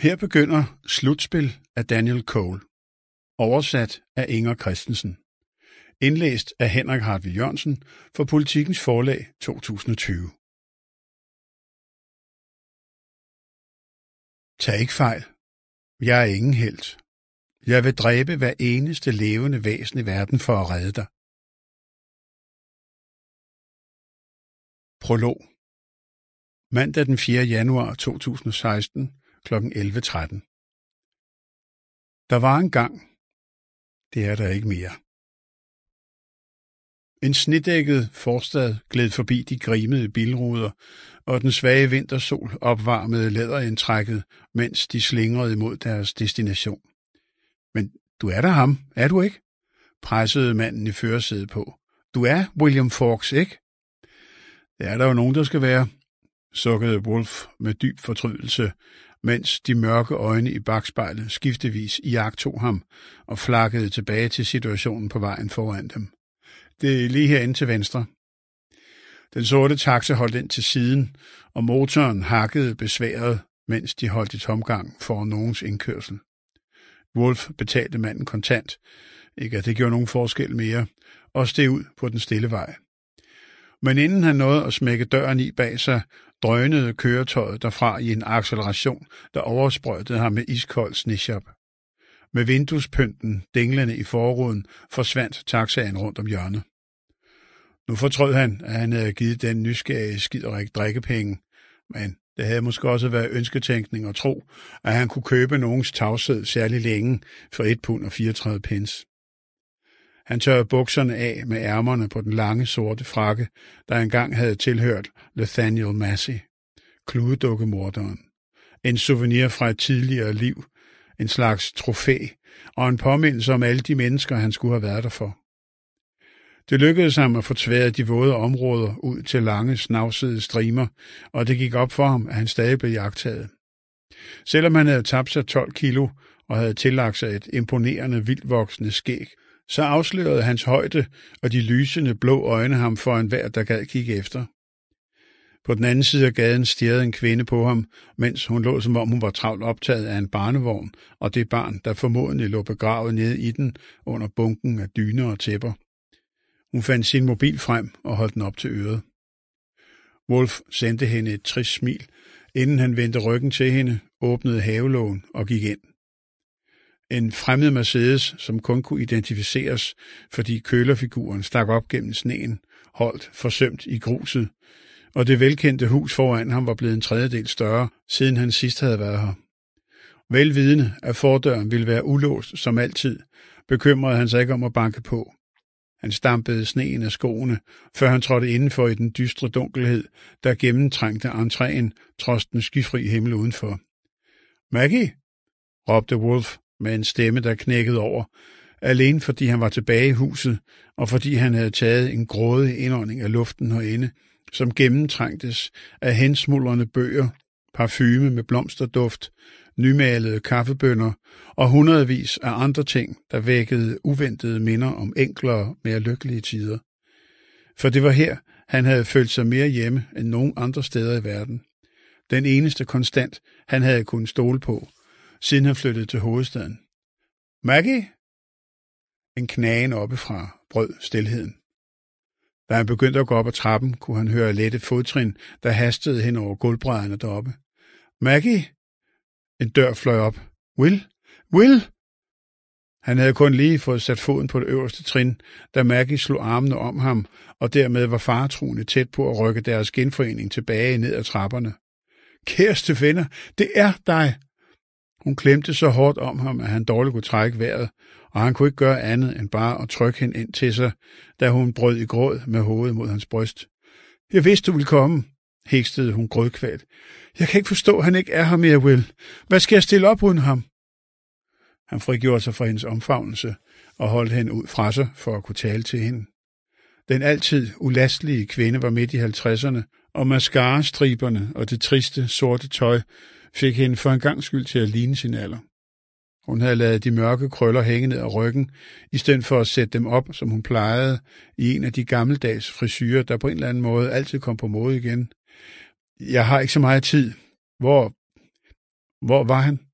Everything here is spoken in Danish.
Her begynder Slutspil af Daniel Cole. Oversat af Inger Christensen. Indlæst af Henrik Hartvig Jørgensen for Politikens Forlag 2020. Tag ikke fejl. Jeg er ingen helt. Jeg vil dræbe hver eneste levende væsen i verden for at redde dig. Prolog. Mandag den 4. januar 2016 kl. 11:13. Der var en gang. Det er der ikke mere. En snedækket forstad gled forbi de grimede bilruder, og den svage vintersol opvarmede læderindtrækket, mens de slingrede imod deres destination. Men du er da ham, er du ikke? Pressede manden i førersædet på. Du er William Fawkes, ikke? Det er der jo nogen, der skal være, sukkede Wolf med dyb fortrydelse, mens de mørke øjne i bakspejlet skiftevis iagttog ham og flakkede tilbage til situationen på vejen foran dem. Det er lige herinde til venstre. Den sorte taxa holdt ind til siden, og motoren hakkede besværet, mens de holdt i tomgang for nogens indkørsel. Wolf betalte manden kontant, ikke at det gjorde nogen forskel mere, og steg ud på den stille vej. Men inden han nåede at smække døren i bag sig, drønede køretøjet derfra i en acceleration, der oversprøjtede ham med iskold sneshop. Med vinduespynten dinglende i forruden forsvandt taxaen rundt om hjørnet. Nu fortrød han, at han havde givet den nysgerrige skiderik drikkepenge, men det havde måske også været ønsketænkning at tro, at han kunne købe nogens tavshed særlig længe for 1 pund og 34 pence. Han tørrede bukserne af med ærmerne på den lange sorte frakke, der engang havde tilhørt Nathaniel Massey, kludedukkemorderen. En souvenir fra et tidligere liv, en slags trofæ og en påmindelse om alle de mennesker, han skulle have været der for. Det lykkedes ham at få tværet de våde områder ud til lange, snavsede strimer, og det gik op for ham, at han stadig blev iagttaget. Selvom han havde tabt sig 12 kilo og havde tillagt sig et imponerende vildvoksende skæg, så afslørede hans højde og de lysende blå øjne ham for enhver, der gad kigge efter. På den anden side af gaden stirrede en kvinde på ham, mens hun lå, som om hun var travlt optaget af en barnevogn og det barn, der formodentlig lå begravet nede i den under bunken af dyner og tæpper. Hun fandt sin mobil frem og holdt den op til øret. Wolf sendte hende et trist smil, inden han vendte ryggen til hende, åbnede havelågen og gik ind. En fremmed Mercedes, som kun kunne identificeres, fordi kølerfiguren stak op gennem sneen, holdt forsømt i gruset, og det velkendte hus foran ham var blevet en tredjedel større, siden han sidst havde været her. Velvidende, at fordøren ville være ulåst som altid, bekymrede han sig ikke om at banke på. Han stampede sneen af skoene, før han trådte indenfor i den dystre dunkelhed, der gennemtrængte entréen trods den skyfri himmel udenfor. Maggie, råbte Wolf med en stemme, der knækkede over, alene fordi han var tilbage i huset, og fordi han havde taget en grådig indånding af luften herinde, som gennemtrængtes af hensmuldrende bøger, parfume med blomsterduft, nymalede kaffebønner og hundredvis af andre ting, der vækkede uventede minder om enklere, mere lykkelige tider. For det var her, han havde følt sig mere hjemme end nogen andre steder i verden. Den eneste konstant, han havde kunnet stole på, siden han flyttede til hovedstaden. Maggie? En knagen oppefra brød stilheden. Da han begyndte at gå op ad trappen, kunne han høre lette fodtrin, der hastede hen over gulvbrædderne deroppe. Maggie? En dør fløj op. Will? Will? Han havde kun lige fået sat foden på det øverste trin, da Maggie slog armene om ham, og dermed var faretruende tæt på at rykke deres genforening tilbage ned ad trapperne. Kæreste venner, det er dig! Hun klemte så hårdt om ham, at han dårligt kunne trække vejret, og han kunne ikke gøre andet end bare at trykke hende ind til sig, da hun brød i gråd med hovedet mod hans bryst. Jeg vidste, du ville komme, hekstede hun grødkvalt. Jeg kan ikke forstå, at han ikke er her mere, Will. Hvad skal jeg stille op uden ham? Han frigjorde sig fra hendes omfavnelse og holdt hende ud fra sig for at kunne tale til hende. Den altid ulastelige kvinde var midt i 50'erne, og mascarastriberne og det triste, sorte tøj fik hende for en gang skyld til at ligne sin alder. Hun havde ladet de mørke krøller hænge ned ad ryggen, i stedet for at sætte dem op, som hun plejede, i en af de gammeldags frisyrer, der på en eller anden måde altid kom på mode igen. Jeg har ikke så meget tid. Hvor var han?